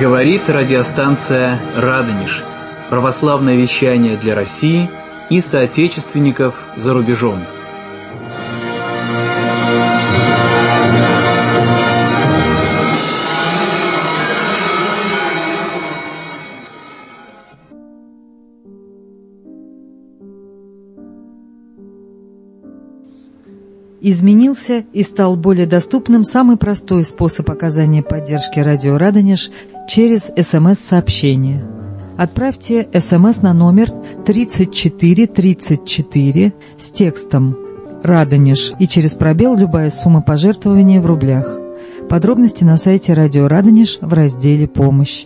Говорит радиостанция «Радонеж». Православное вещание для России и соотечественников за рубежом. Изменился и стал более доступным самый простой способ оказания поддержки радио «Радонеж» через СМС-сообщение. Отправьте СМС на номер 3434 с текстом «Радонеж» и через пробел любая сумма пожертвования в рублях. Подробности на сайте радио «Радонеж» в разделе «Помощь».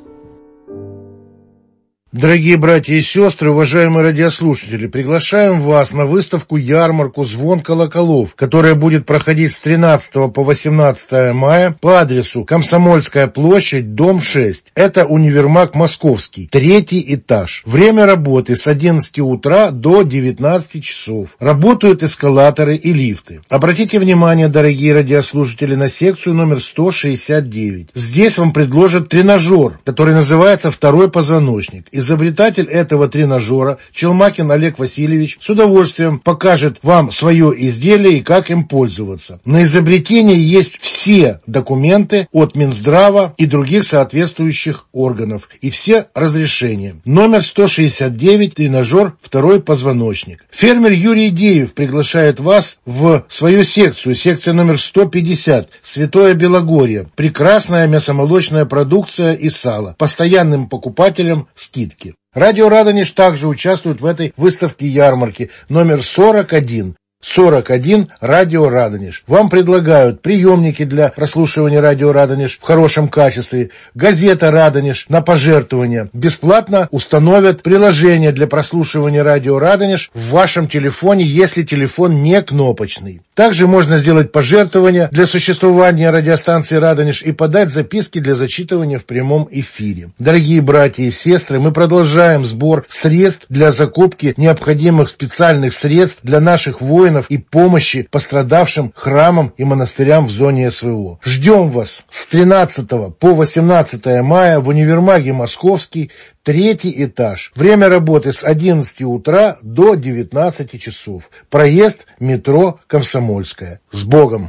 Дорогие братья и сестры, уважаемые радиослушатели, приглашаем вас на выставку-ярмарку «Звон колоколов», которая будет проходить с 13 по 18 мая по адресу Комсомольская площадь, дом 6. Это универмаг Московский, 3-й этаж. Время работы с 11 утра до 19 часов. Работают эскалаторы и лифты. Обратите внимание, дорогие радиослушатели, на секцию номер 169. Здесь вам предложат тренажер, который называется «Второй позвоночник». Изобретатель этого тренажера, Челмакин Олег Васильевич, с удовольствием покажет вам свое изделие и как им пользоваться. На изобретение есть все документы от Минздрава и других соответствующих органов и все разрешения. Номер 169, тренажер «Второй позвоночник». Фермер Юрий Деев приглашает вас в свою секцию, секция номер 150, Святое Белогорье. Прекрасная мясомолочная продукция и сало. Постоянным покупателям скидки. Радио «Радонеж» также участвует в этой выставке-ярмарке номер 41. 41 «Радио Радонеж». Вам предлагают приемники для прослушивания радио «Радонеж» в хорошем качестве, газета «Радонеж» на пожертвования. Бесплатно установят приложение для прослушивания радио «Радонеж» в вашем телефоне, если телефон не кнопочный. Также можно сделать пожертвования для существования радиостанции «Радонеж» и подать записки для зачитывания в прямом эфире. Дорогие братья и сестры, мы продолжаем сбор средств для закупки необходимых специальных средств для наших воинов и помощи пострадавшим храмам и монастырям в зоне СВО. Ждем вас с 13 по 18 мая в универмаге Московский, 3-й этаж. Время работы с 11 утра до 19 часов. Проезд метро Комсомольская. С Богом!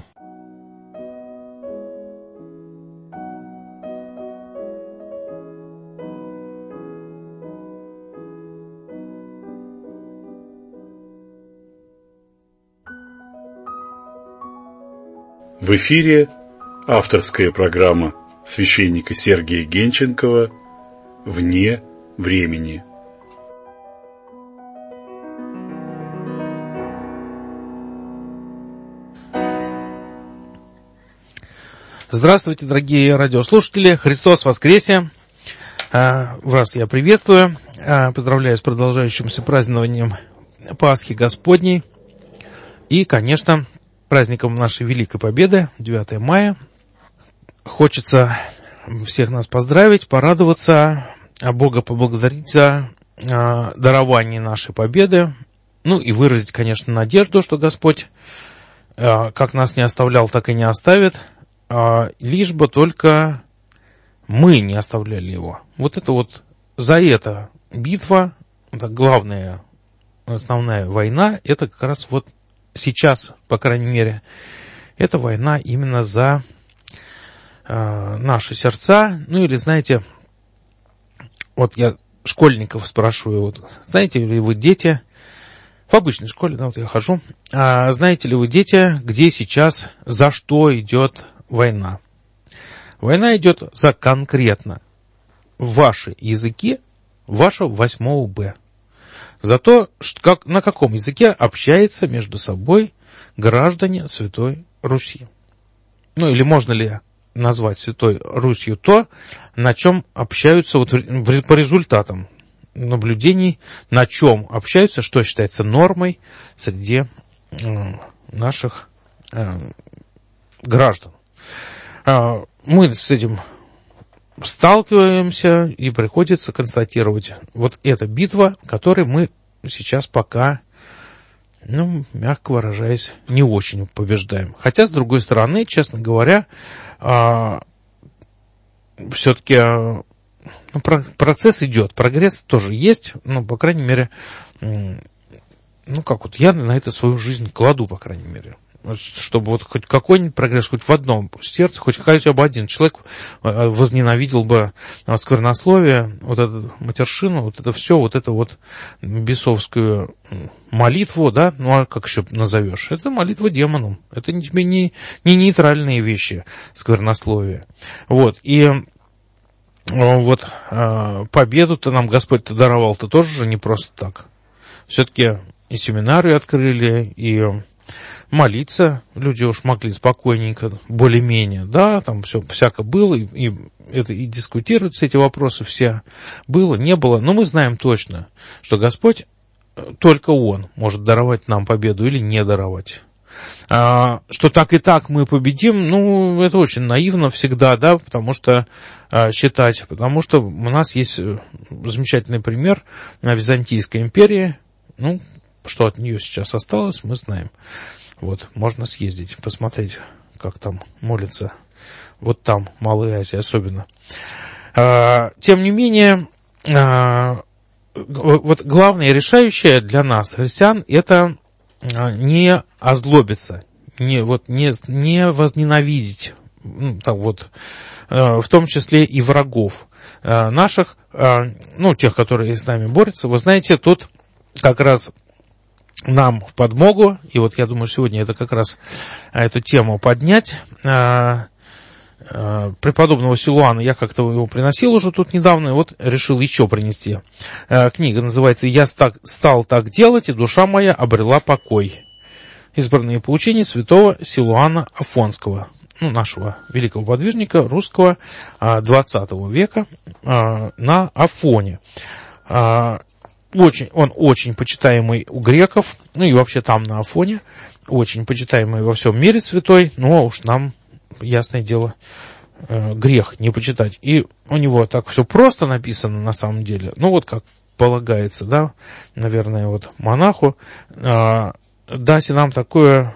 В эфире авторская программа священника Сергия Генченкова «Вне времени». Здравствуйте, дорогие радиослушатели! Христос воскресе! Вас я приветствую, поздравляю с продолжающимся празднованием Пасхи Господней и, конечно, праздником нашей Великой Победы, 9 мая. Хочется всех нас поздравить, порадоваться, Бога поблагодарить за дарование нашей победы, ну и выразить, конечно, надежду, что Господь как нас не оставлял, так и не оставит, лишь бы только мы не оставляли Его. Вот это вот за это битва, это главная, основная война, это как раз вот сейчас, по крайней мере, это война именно за наши сердца. Ну или, знаете, вот я школьников спрашиваю, вот, знаете ли вы, дети, в обычной школе, да, вот я хожу, знаете ли вы, дети, где сейчас, за что идет война? Война идет за конкретно ваши языки, вашего 8 Б. За то, на каком языке общаются между собой граждане Святой Руси. Ну, или можно ли назвать Святой Русью то, на чем общаются, вот по результатам наблюдений, на чем общаются, что считается нормой среди наших граждан. Мы с этим сталкиваемся, и приходится констатировать, вот эта битва, которой мы сейчас пока, мягко выражаясь, не очень побеждаем. Хотя, с другой стороны, честно говоря, все-таки процесс идет, прогресс тоже есть, но, по крайней мере, я на это свою жизнь кладу, по крайней мере. Чтобы вот хоть какой-нибудь прогресс, хоть в одном сердце, хоть хотя бы один человек возненавидел бы сквернословие, вот эту матершину, вот это все, вот эту вот бесовскую молитву, да, ну а как еще назовешь? Это молитва демону. Это тебе не нейтральные вещи, сквернословие. Вот, и вот победу-то нам Господь-то даровал-то тоже же не просто так. Все-таки и семинарию открыли, и молиться люди уж могли спокойненько, более-менее, да, там все всяко было, и дискутируются эти вопросы все, было, не было, но мы знаем точно, что Господь, только Он может даровать нам победу или не даровать. Что так и так мы победим, это очень наивно всегда, да, потому что у нас есть замечательный пример Византийской империи, что от нее сейчас осталось, мы знаем. Вот, можно съездить, посмотреть, как там молятся. Вот там, Малая Азия особенно. Тем не менее, вот главное и решающее для нас, христиан, это не озлобиться, не возненавидеть, в том числе и врагов наших, тех, которые с нами борются. Вы знаете, тут как раз нам в подмогу, и вот я думаю, сегодня это как раз эту тему поднять. Преподобного Силуана, я как-то его приносил уже тут недавно, и вот решил еще принести. Книга называется «Я стал так делать, и душа моя обрела покой». Избранные поучения святого Силуана Афонского, нашего великого подвижника русского 20 века на Афоне. Он очень почитаемый у греков, и вообще там на Афоне, очень почитаемый во всем мире святой, но уж нам, ясное дело, грех не почитать. И у него так все просто написано на самом деле, как полагается, да, наверное, вот монаху, дайте нам такое,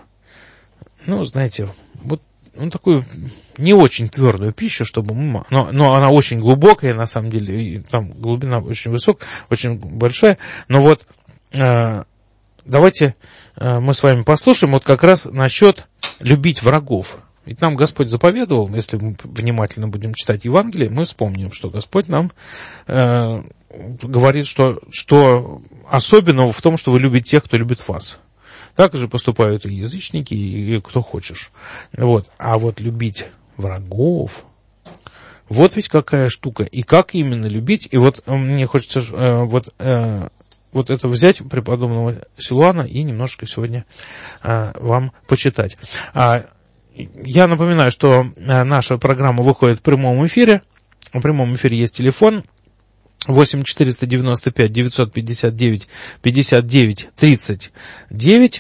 такую не очень твердую пищу, чтобы но она очень глубокая, на самом деле, и там глубина очень высокая, очень большая. Но давайте мы с вами послушаем вот как раз насчет любить врагов. Ведь нам Господь заповедовал, если мы внимательно будем читать Евангелие, мы вспомним, что Господь нам говорит, что особенного в том, что вы любите тех, кто любит вас. Так же поступают и язычники, и кто хочешь. А вот любить врагов, вот ведь какая штука. И как именно любить. И вот мне хочется это взять преподобного Силуана и немножко сегодня вам почитать. Я напоминаю, что наша программа выходит в прямом эфире. В прямом эфире есть телефон 8-495-959-59-39.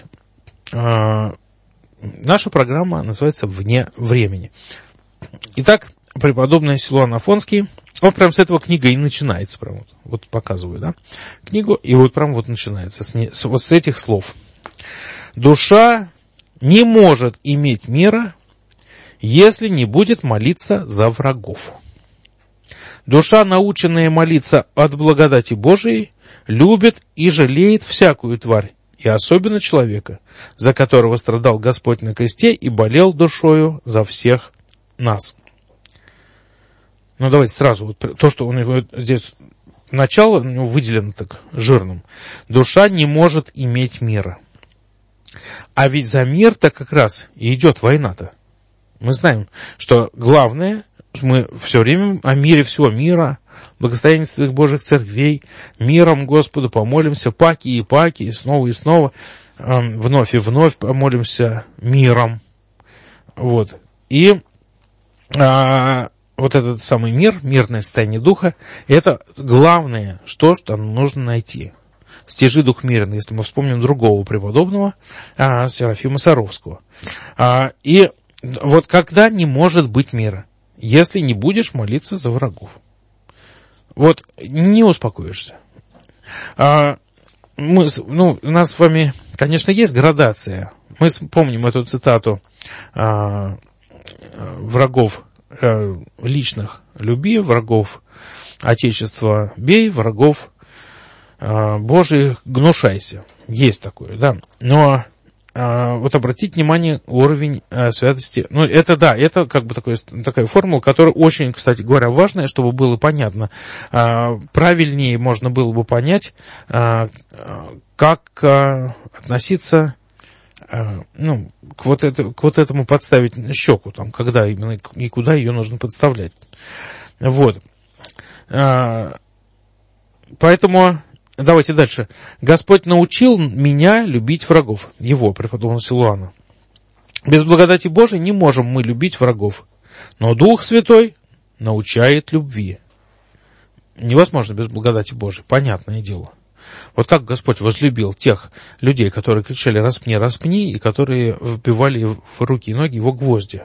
Наша программа называется «Вне времени». Итак, преподобный Силуан Афонский, он прям с этого книга и начинается, прям вот показываю, да, книгу, и вот прям вот начинается с этих слов. «Душа не может иметь мира, если не будет молиться за врагов. Душа, наученная молиться от благодати Божией, любит и жалеет всякую тварь, и особенно человека, за которого страдал Господь на кресте и болел душою за всех нас». Давайте сразу, то, что у него здесь начало, у него выделено так жирным. Душа не может иметь мира. А ведь за мир-то как раз и идет война-то. Мы знаем, что главное, мы все время о мире всего мира, благословении святых Божьих церквей, миром Господу помолимся, паки и снова, вновь и вновь помолимся миром. И вот этот самый мир, мирное состояние духа, это главное, что нам нужно найти. Стяжи дух мирный, если мы вспомним другого преподобного, Серафима Саровского. И вот когда не может быть мира, если не будешь молиться за врагов. Не успокоишься. У нас с вами, конечно, есть градация. Мы помним эту цитату врагов личных люби, врагов Отечество бей, врагов Божьих гнушайся. Есть такое, да. Но вот обратите внимание, уровень святости, ну, это да, это как бы такая формула, которая очень, кстати говоря, важная, чтобы было понятно. Правильнее можно было бы понять, как относиться, ну, к вот этому подставить щеку, там, когда именно и куда ее нужно подставлять. Вот. Поэтому давайте дальше. Господь научил меня любить врагов. Его, преподобного Силуана. Без благодати Божией не можем мы любить врагов. Но Дух Святой научает любви. Невозможно без благодати Божией, понятное дело. Вот как Господь возлюбил тех людей, которые кричали «распни, распни», и которые вбивали в руки и ноги его гвозди.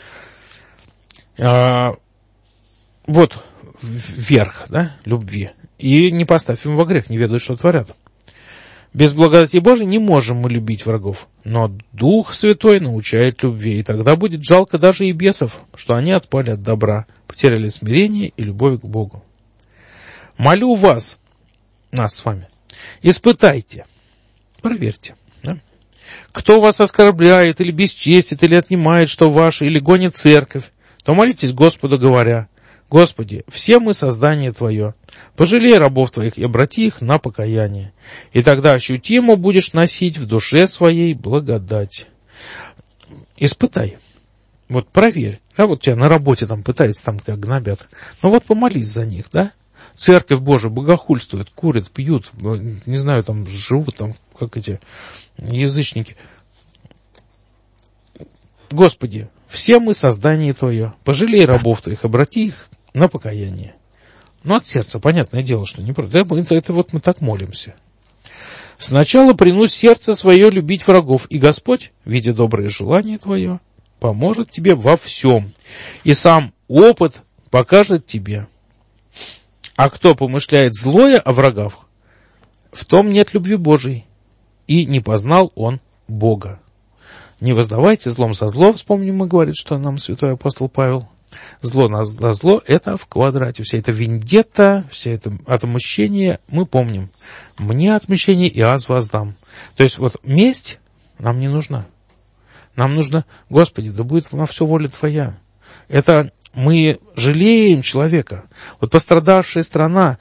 Вот верх, да, любви. И не поставь им во грех, не ведают, что творят. Без благодати Божией не можем мы любить врагов, но Дух Святой научает любви, и тогда будет жалко даже и бесов, что они отпали от добра, потеряли смирение и любовь к Богу. Молю вас, нас с вами, испытайте, проверьте, да? Кто вас оскорбляет, или бесчестит, или отнимает, что ваше, или гонит церковь, то молитесь Господу, говоря: Господи, все мы создание Твое, пожалей рабов Твоих и обрати их на покаяние, и тогда ощутимо будешь носить в душе своей благодать. Испытай, вот проверь, да, вот тебя на работе там пытаются, там тебя гнобят, ну вот помолись за них, да. Церковь Божия богохульствует, курят, пьют, не знаю, там живут, там, как эти язычники. Господи, все мы создание Твое, пожалей рабов Твоих, обрати их на покаяние. Ну, от сердца, понятное дело, что не просто. Это вот мы так молимся. Сначала принусь сердце свое любить врагов, и Господь, видя доброе желание Твое, поможет тебе во всем, и сам опыт покажет тебе. А кто помышляет злое о врагах, в том нет любви Божией, и не познал он Бога. Не воздавайте злом за зло, вспомним, мы говорит, что нам святой апостол Павел. Зло на зло — это в квадрате. Вся эта вендетта, все это отмщение, мы помним. Мне отмщение, и аз воздам. То есть вот месть нам не нужна. Нам нужно: Господи, да будет на все воля Твоя. Это мы жалеем человека. Вот пострадавшая страна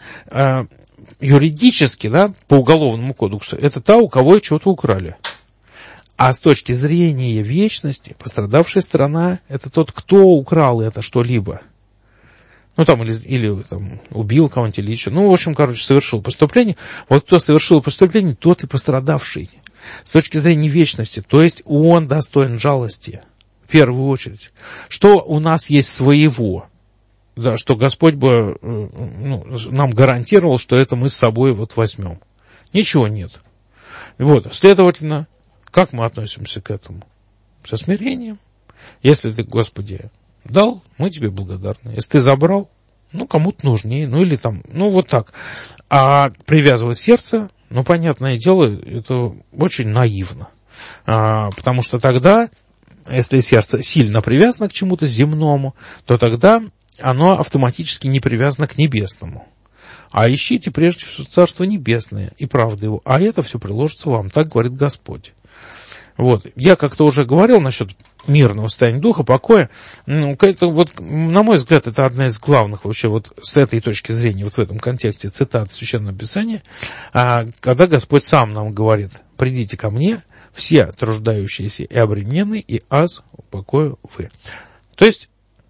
юридически, да, по уголовному кодексу, это та, у кого что-то украли. А с точки зрения вечности, пострадавшая сторона — это тот, кто украл это что-либо. Ну, там, или там, убил кого-нибудь, или еще. Ну, в общем, короче, совершил преступление. Вот кто совершил преступление, тот и пострадавший. С точки зрения вечности. То есть он достоин жалости, в первую очередь. Что у нас есть своего? Да, что Господь бы нам гарантировал, что это мы с собой вот возьмем. Ничего нет. Вот, следовательно, как мы относимся к этому? Со смирением. Если ты, Господи, дал, мы тебе благодарны. Если ты забрал, ну, кому-то нужнее, ну, или там, ну, вот так. А привязывать сердце, ну, понятное дело, это очень наивно. Потому что тогда, если сердце сильно привязано к чему-то земному, то тогда оно автоматически не привязано к небесному. А ищите прежде всего Царство Небесное и правду Его, а это все приложится вам, так говорит Господь. Вот. Я как-то уже говорил насчет мирного состояния духа, покоя. Это вот, на мой взгляд, это одна из главных вообще вот с этой точки зрения, вот в этом контексте цитат Священного Писания, когда Господь сам нам говорит: «Придите ко мне, все труждающиеся и обремененные, и аз упокою вы». То есть,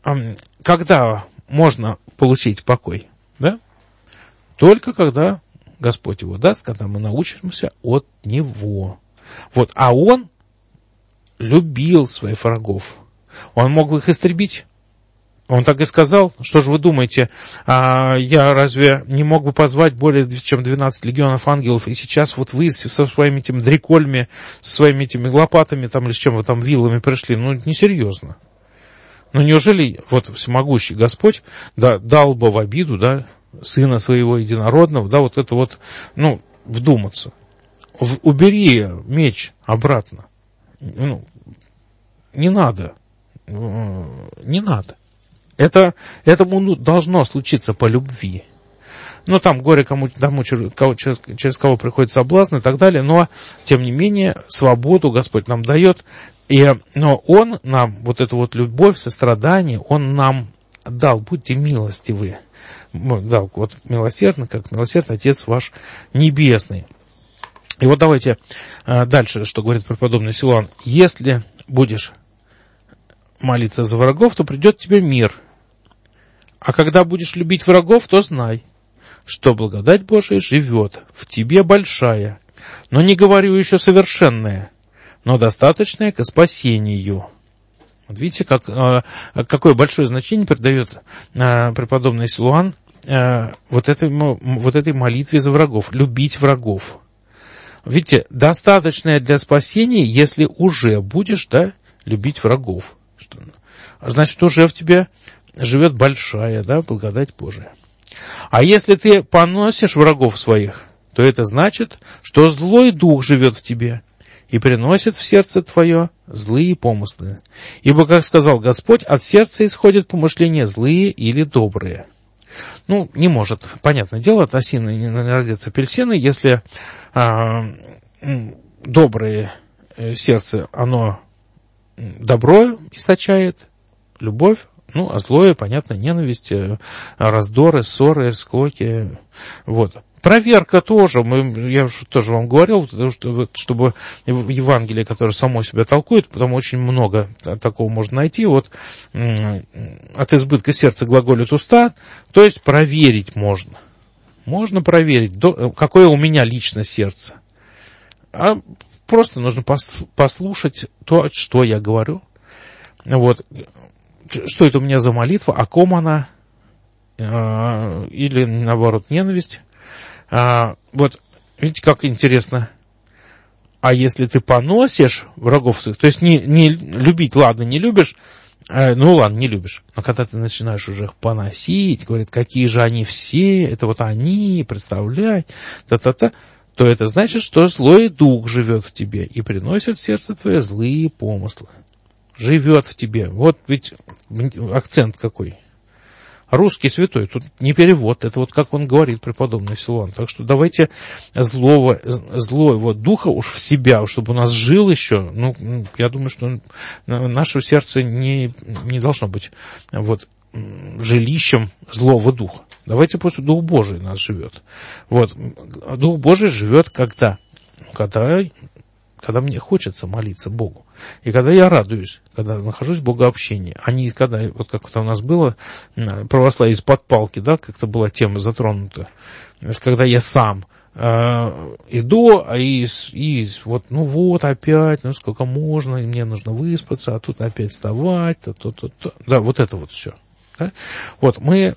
когда можно получить покой, да? Только когда Господь его даст, когда мы научимся от Него. Вот, а Он любил своих врагов. Он мог их истребить. Он так и сказал: что же вы думаете, я разве не мог бы позвать более чем 12 легионов ангелов, и сейчас вот вы со своими этими дрекольми, со своими этими лопатами, там, или с чем вы там, вилами пришли? Ну, это несерьезно. Ну, неужели вот всемогущий Господь, да, дал бы в обиду, да, Сына Своего Единородного, да, вот это вот, ну, вдуматься. Убери меч обратно. Ну, не надо. Не надо. Этому должно случиться по любви. Ну, там горе кому, через кого приходит соблазн и так далее, но, тем не менее, свободу Господь нам дает, но Он нам, вот эту вот любовь, сострадание, Он нам дал, будьте милостивы. Да, вот милосердно, как милосердный Отец ваш Небесный. И вот давайте дальше, что говорит преподобный Силуан. Если будешь молиться за врагов, то придет тебе мир. А когда будешь любить врагов, то знай, что благодать Божия живет в тебе большая, но не говорю еще совершенная, но достаточная ко спасению. Вот видите, какое большое значение придает преподобный Силуан вот этой молитве за врагов, любить врагов. Видите, достаточное для спасения, если уже будешь, да, любить врагов. Значит, уже в тебе живет большая, да, благодать Божия. А если ты поносишь врагов своих, то это значит, что злой дух живет в тебе и приносит в сердце твое злые помыслы. Ибо, как сказал Господь, от сердца исходят помышления злые или добрые. Ну, не может, понятное дело, от осины не родятся апельсины, если доброе сердце, оно добро источает, любовь, ну, а злое, понятно, ненависть, раздоры, ссоры, склоки, вот. Проверка тоже, я уже тоже вам говорил, чтобы Евангелие, которое само себя толкует, потому очень много такого можно найти, вот от избытка сердца глаголят уста, то есть проверить можно. Можно проверить, какое у меня лично сердце. А просто нужно послушать то, что я говорю. Вот. Что это у меня за молитва, о ком она, или, наоборот, ненависть. Вот, видите, как интересно. А если ты поносишь врагов своих, то есть не любить, ладно, не любишь, ну ладно, не любишь, но когда ты начинаешь уже их поносить, говорит, какие же они все, это вот они, представляй, то это значит, что злой дух живет в тебе и приносит в сердце твое злые помыслы. Живет в тебе. Вот ведь акцент какой. Русский святой, тут не перевод, это вот как он говорит, преподобный Силуан. Так что давайте злого духа уж в себя, чтобы у нас жил еще. Ну, я думаю, что наше сердце не должно быть вот жилищем злого духа. Давайте просто Дух Божий у нас живет. Вот. Дух Божий живет когда мне хочется молиться Богу. И когда я радуюсь, когда нахожусь в богообщении, а не когда, вот как это у нас было, православие из-под палки, да, как-то была тема затронута, когда я сам иду, и вот, ну вот опять, ну сколько можно, мне нужно выспаться, а тут опять вставать, да, вот это вот все. Да? Вот мы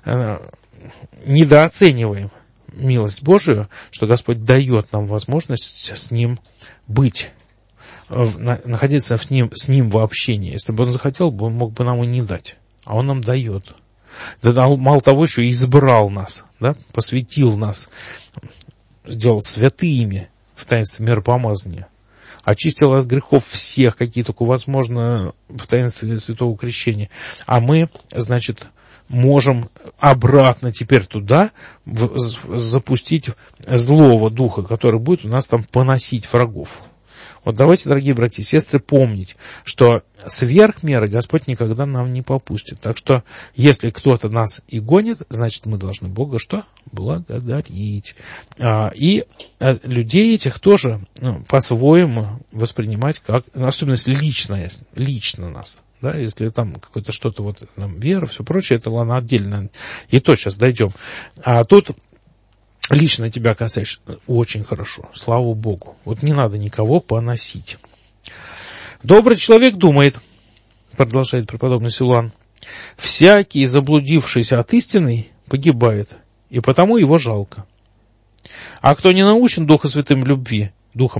недооцениваем милость Божию, что Господь дает нам возможность с Ним быть, находиться с Ним в общении. Если бы Он захотел, Он мог бы нам и не дать, а Он нам дает. Да, мало того, еще и избрал нас, да, посвятил нас, сделал святыми в таинстве миропомазания, очистил от грехов всех, какие только возможно в таинстве святого крещения. А мы, значит, можем обратно теперь туда запустить злого духа, который будет у нас там поносить врагов. Вот давайте, дорогие братья и сестры, помнить, что сверх меры Господь никогда нам не попустит. Так что, если кто-то нас и гонит, значит, мы должны Бога что? Благодарить. И людей этих тоже по-своему воспринимать как, особенно если лично нас. Да, если там какое-то что-то, вот там, вера, все прочее, это ладно отдельно. И то сейчас дойдем. А тут лично тебя касаешься, очень хорошо, слава Богу. Вот не надо никого поносить. Добрый человек думает, продолжает преподобный Силуан, всякий, заблудившийся от истины, погибает, и потому его жалко. А кто не научен Духом Святым любви,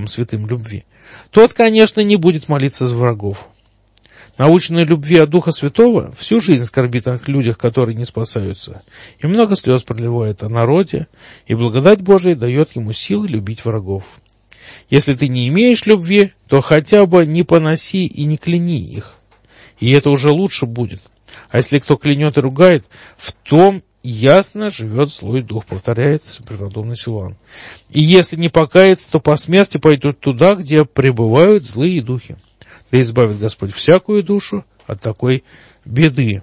тот, конечно, не будет молиться за врагов. Наученный любви от Духа Святого всю жизнь скорбит о людях, которые не спасаются, и много слез проливает о народе, и благодать Божия дает ему силы любить врагов. Если ты не имеешь любви, то хотя бы не поноси и не кляни их, и это уже лучше будет. А если кто клянет и ругает, в том ясно живет злой дух, повторяет преподобный Силуан. И если не покаяться, то по смерти пойдут туда, где пребывают злые духи. Да избавит Господь всякую душу от такой беды.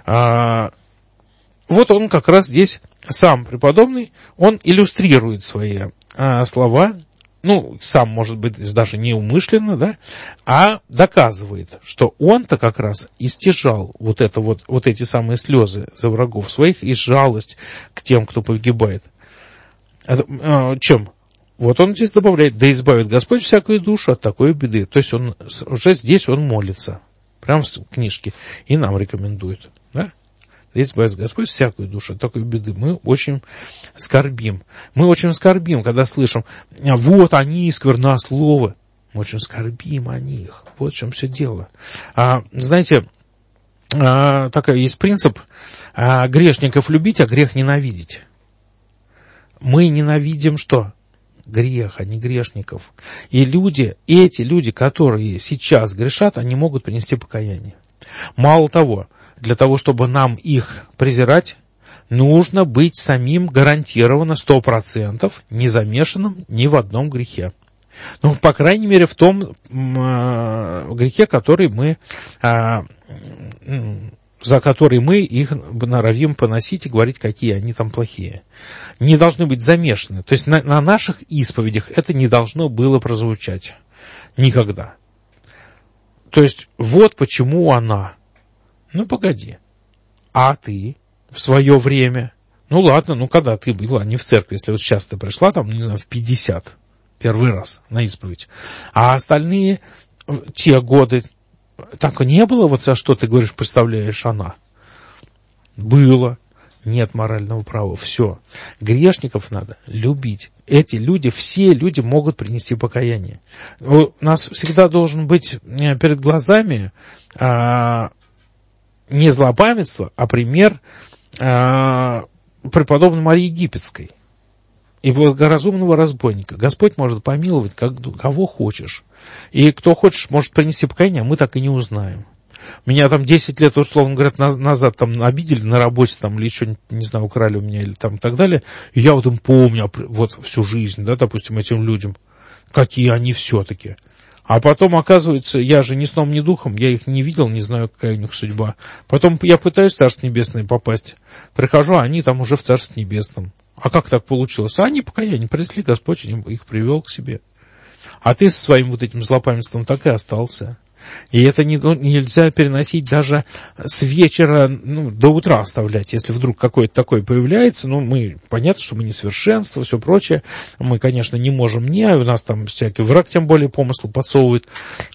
Вот он как раз здесь, сам преподобный, он иллюстрирует свои слова, ну, сам, может быть, даже неумышленно, да, а доказывает, что он-то как раз истяжал вот эти самые слезы за врагов своих и жалость к тем, кто погибает. Чем? Вот он здесь добавляет: да избавит Господь всякую душу от такой беды. То есть он уже здесь он молится, прямо в книжке, и нам рекомендует, да? Да избавит Господь всякую душу от такой беды. Мы очень скорбим. Мы очень скорбим, когда слышим: вот они, сквернословы. Мы очень скорбим о них. Вот в чем все дело. Знаете, такой есть принцип: грешников любить, а грех ненавидеть. Мы ненавидим что? Грех, а не грешников. И эти люди, которые сейчас грешат, они могут принести покаяние. Мало того, для того, чтобы нам их презирать, нужно быть самим гарантированно 100% не замешанным ни в одном грехе. Ну, по крайней мере, в том грехе, за который мы их норовим поносить и говорить, какие они там плохие. Не должны быть замешаны. То есть на наших исповедях это не должно было прозвучать. Никогда. То есть вот почему она. Ну, погоди. А ты в свое время? Ну, ладно, когда ты была не в церкви, если вот сейчас ты пришла, там, в 50, первый раз на исповедь. А остальные те годы, так не было, вот за что ты говоришь, представляешь, она? Было. Нет морального права. Все. Грешников надо любить. Эти люди, все люди могут принести покаяние. У нас всегда должен быть перед глазами не злопамятство, а пример преподобной Марии Египетской и благоразумного разбойника. Господь может помиловать кого хочешь. И кто хочешь, может принести покаяние, а мы так и не узнаем. Меня там 10 лет, условно говоря, назад там обидели на работе, там, или еще, не знаю, украли у меня, или там и так далее. И я вот им помню вот всю жизнь, да, допустим, этим людям, какие они все-таки. А потом, оказывается, я же ни сном, ни духом, я их не видел, не знаю, какая у них судьба. Потом я пытаюсь в Царство Небесное попасть. Прихожу, а они там уже в Царстве Небесном. А как так получилось? А они покаяние принесли, Господь их привел к себе. А ты со своим вот этим злопамятством так и остался. И это нельзя переносить даже с вечера, до утра оставлять. Если вдруг какое-то такое появляется, понятно, что мы несовершенство, все прочее. Мы, конечно, не можем, у нас там всякий враг, тем более, помысл подсовывает.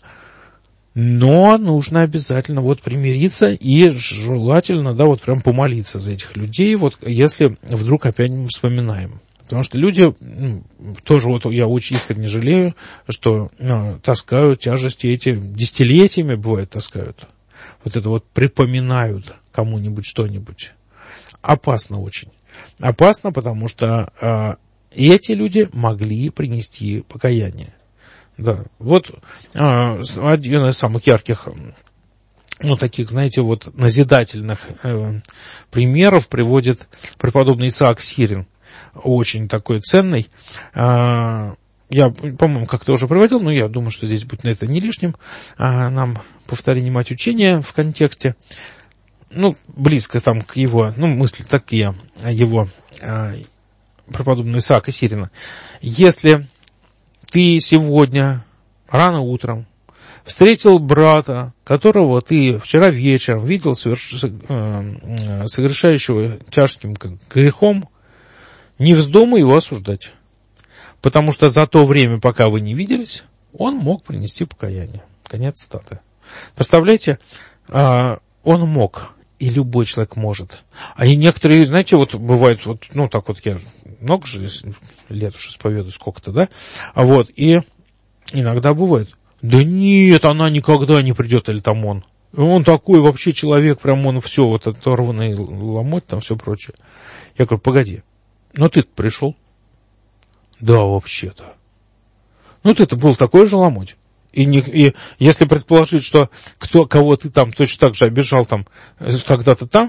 Но нужно обязательно примириться и желательно, прям помолиться за этих людей, если вдруг опять мы вспоминаем. Потому что люди, тоже я очень искренне жалею, что таскают тяжести эти, десятилетиями, бывает, таскают. Это припоминают кому-нибудь что-нибудь. Опасно очень. Опасно, потому что эти люди могли принести покаяние. Да, один из самых ярких, таких, знаете, назидательных примеров приводит преподобный Исаак Сирин. Очень такой ценный. Я, по-моему, как-то уже приводил, но я думаю, что здесь будет на это не лишним. Нам повторение мать учения в контексте. Близко там к его, мысли такие, его преподобного Исаака Сирина. Если ты сегодня рано утром встретил брата, которого ты вчера вечером видел совершающего тяжким грехом, не вздумай его осуждать, потому что за то время, пока вы не виделись, он мог принести покаяние. Конец цитаты. Представляете, он мог, и любой человек может. А и некоторые, знаете, бывает, я много же лет уж исповедую, сколько-то, да? И иногда бывает: да нет, она никогда не придет, или там он. Он такой вообще человек, прям он все, оторванный ломоть, там все прочее. Я говорю: погоди. Но ты-то пришел? Да, вообще-то. Ты-то был такой же ломоть. И если предположить, что кого ты там точно так же обижал там когда-то там,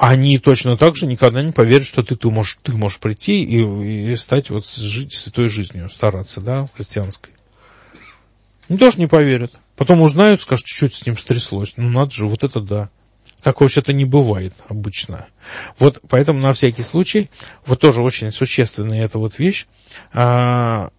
они точно так же никогда не поверят, что ты можешь прийти и стать вот жить святой жизнью, стараться, да, христианской. Они тоже не поверят. Потом узнают, скажут, что это с ним стряслось. Ну, надо же, вот это да. Так вообще-то не бывает обычно. Вот поэтому на всякий случай, вот тоже очень существенная эта вот вещь, до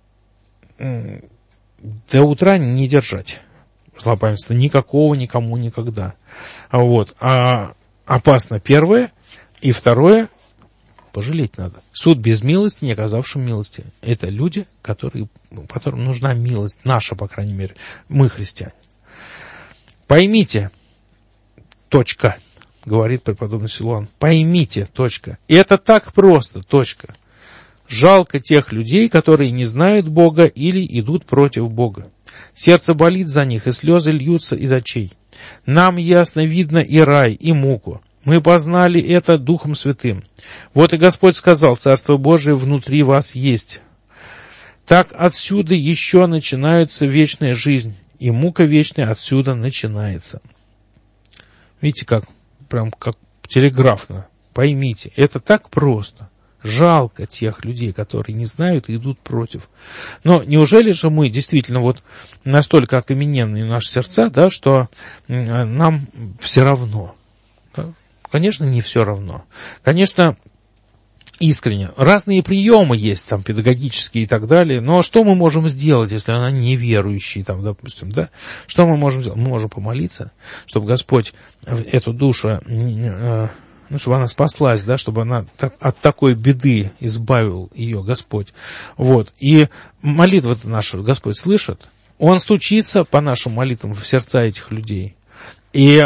утра не держать злопамятства никакого, никому, никогда. Вот. А опасно первое, и второе, пожалеть надо. Суд без милости, не оказавшим милости. Это люди, которым нужна милость, наша, по крайней мере, мы христиане. Поймите, точка, говорит преподобный Силуан, поймите, точка. И это так просто, точка. Жалко тех людей, которые не знают Бога или идут против Бога. Сердце болит за них, и слезы льются из очей. Нам ясно видно и рай, и муку. Мы познали это Духом Святым. Вот и Господь сказал, Царство Божие внутри вас есть. Так отсюда еще начинается вечная жизнь, и мука вечная отсюда начинается. Видите, прям как телеграфно. Поймите, это так просто. Жалко тех людей, которые не знают и идут против. Но неужели же мы действительно вот настолько окамененные наши сердца, да, что нам все равно? Да? Конечно, не все равно. Конечно, искренне. Разные приемы есть, там, педагогические и так далее. Но что мы можем сделать, если она неверующий, там, допустим, да? Что мы можем сделать? Мы можем помолиться, чтобы Господь эту душу, чтобы она спаслась, да, чтобы она от такой беды избавил ее Господь. Вот. И молитва-то нашу Господь слышит. Он стучится по нашим молитвам в сердца этих людей. И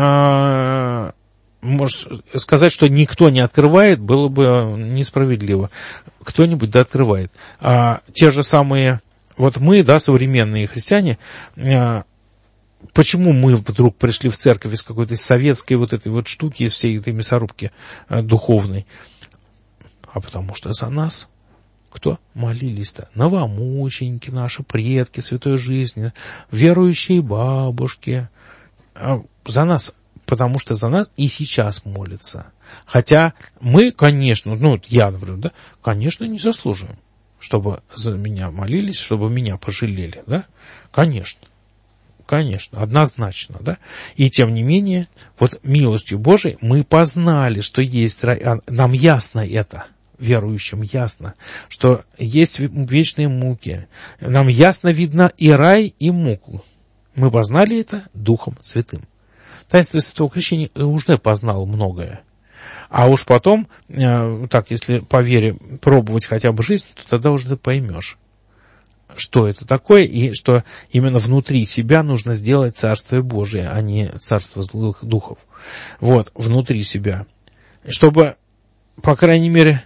можно сказать, что никто не открывает, было бы несправедливо. Кто-нибудь да открывает. А те же самые, вот мы, да, современные христиане, почему мы вдруг пришли в церковь из какой-то советской вот этой вот штуки, из всей этой мясорубки духовной? А потому что за нас кто молились-то? Новомученики наши, предки святой жизни, верующие бабушки. За нас, потому что за нас и сейчас молятся. Хотя мы, конечно, я, например, да, конечно, не заслуживаем, чтобы за меня молились, чтобы меня пожалели, да? Конечно. Конечно, однозначно, да. И тем не менее, вот милостью Божией мы познали, что есть рай. Нам ясно это, верующим ясно, что есть вечные муки. Нам ясно видно и рай, и муку. Мы познали это Духом Святым. Таинство Святого Крещения уже познал многое. А уж потом, так, если по вере пробовать хотя бы жизнь, то тогда уже ты поймешь, что это такое, и что именно внутри себя нужно сделать Царствие Божие, а не Царство злых духов. Вот, внутри себя. Чтобы, по крайней мере,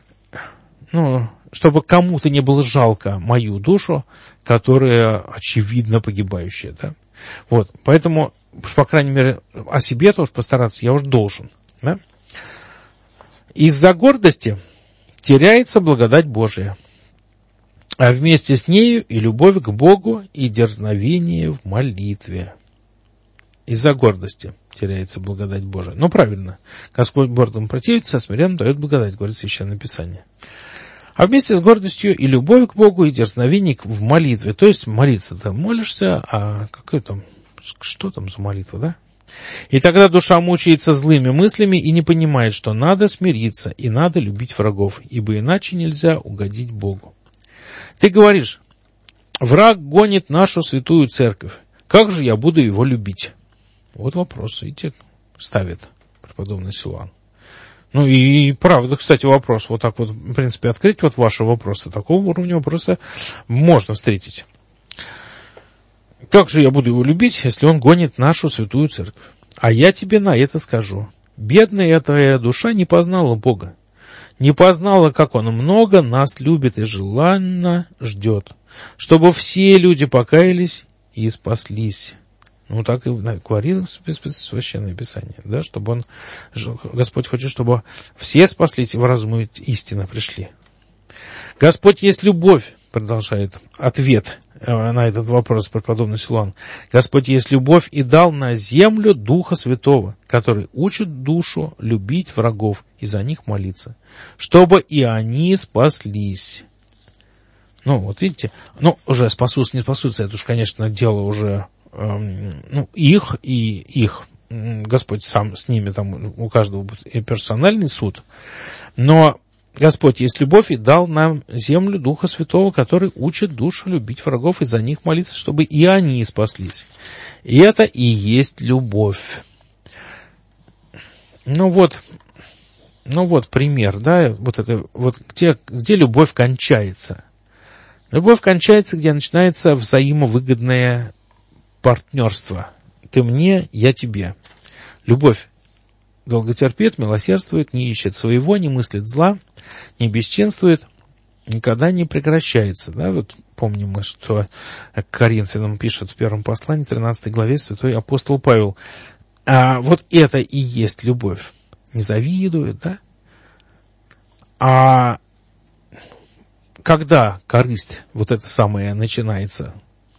чтобы кому-то не было жалко мою душу, которая, очевидно, погибающая, да. Вот, поэтому, по крайней мере, о себе тоже постараться я уж должен, да. Из-за гордости теряется благодать Божия, а вместе с нею и любовь к Богу, и дерзновение в молитве. Из-за гордости теряется благодать Божия. Ну, правильно. Господь гордым противится, а смиренным дает благодать, говорит Священное Писание. А вместе с гордостью и любовь к Богу, и дерзновение в молитве. То есть молиться-то молишься, а что там за молитва, да? И тогда душа мучается злыми мыслями и не понимает, что надо смириться и надо любить врагов, ибо иначе нельзя угодить Богу. Ты говоришь, враг гонит нашу святую церковь. Как же я буду его любить? Вот вопрос, видите, ставит преподобный Силуан. И правда, кстати, вопрос. Вот так вот, в принципе, открыть вот ваши вопросы. Такого уровня вопроса можно встретить. Как же я буду его любить, если он гонит нашу святую церковь? А я тебе на это скажу. Бедная твоя душа не познала Бога. Не познала, как Он много нас любит и желанно ждет, чтобы все люди покаялись и спаслись. Так и говорит Священное Писание, да, чтобы Господь хочет, чтобы все спаслись и в разум истины пришли. Господь есть любовь, продолжает ответ на этот вопрос преподобный Силуан. Господь есть любовь и дал на землю Духа Святого, который учит душу любить врагов и за них молиться, чтобы и они спаслись. Ну, вот видите, уже спасутся, не спасутся, это уж, конечно, дело уже их и их. Господь сам с ними, там у каждого будет персональный суд. Но Господь есть любовь и дал нам землю Духа Святого, который учит душу любить врагов и за них молиться, чтобы и они спаслись. И это и есть любовь. Ну вот пример, да, где любовь кончается. Любовь кончается, где начинается взаимовыгодное партнерство. Ты мне, я тебе. Любовь долготерпит, милосердствует, не ищет своего, не мыслит зла, не бесчинствует, никогда не прекращается. Да, вот помним мы, что к Коринфянам пишет в первом послании, 13 главе, святой апостол Павел. А вот это и есть любовь. Не завидует, да? А когда корысть вот это самое начинается?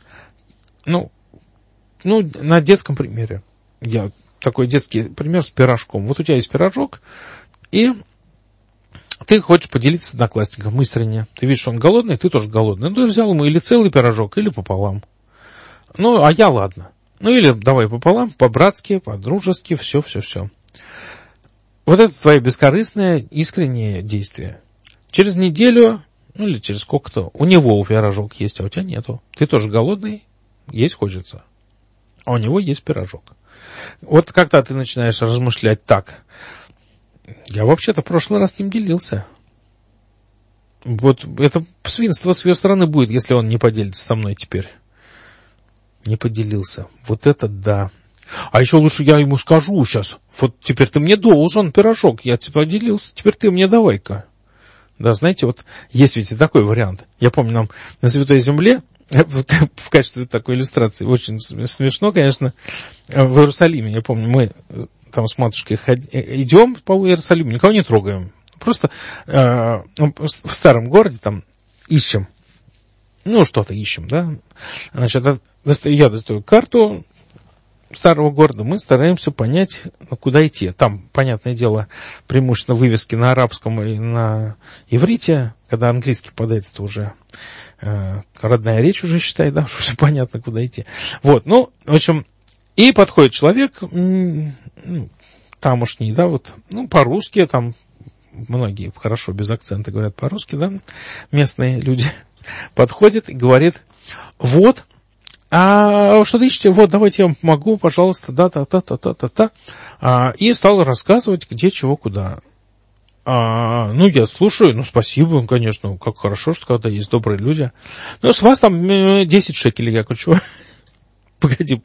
На детском примере. Я такой детский пример с пирожком. Вот у тебя есть пирожок, и ты хочешь поделиться с одноклассником искренне. Ты видишь, что он голодный, ты тоже голодный. Ты взял ему или целый пирожок, или пополам. А я ладно. Или давай пополам, по-братски, по-дружески, все. Вот это твое бескорыстное, искреннее действие. Через неделю, или через сколько-то, у него пирожок есть, а у тебя нету. Ты тоже голодный, есть хочется. А у него есть пирожок. Вот когда ты начинаешь размышлять так, я вообще-то в прошлый раз с ним делился. Вот это свинство с его стороны будет, если он не поделится со мной теперь. Не поделился. Вот это да. А еще лучше я ему скажу сейчас. Вот теперь ты мне должен пирожок. Я тебе поделился, теперь ты мне давай-ка. Да, знаете, вот есть ведь и такой вариант. Я помню, нам на Святой Земле, в качестве такой иллюстрации, очень смешно, конечно, в Иерусалиме, я помню, мы там с матушкой идем по Иерусалиму, никого не трогаем. Просто в старом городе там ищем, что-то ищем, да. Значит, я достаю карту старого города, мы стараемся понять, куда идти. Там, понятное дело, преимущественно вывески на арабском и на иврите. Когда английский попадается, то уже родная речь уже, считай, да, уже понятно, куда идти. Вот, в общем, и подходит человек, тамошний, да, по-русски, там многие хорошо без акцента говорят по-русски, да, местные люди, подходит и говорит, а что ты ищете? Давайте я вам помогу, пожалуйста, и стал рассказывать, где, чего, куда. Я слушаю, спасибо, конечно, как хорошо, что когда есть добрые люди. С вас там 10 шекелей, я говорю, чего? Погоди,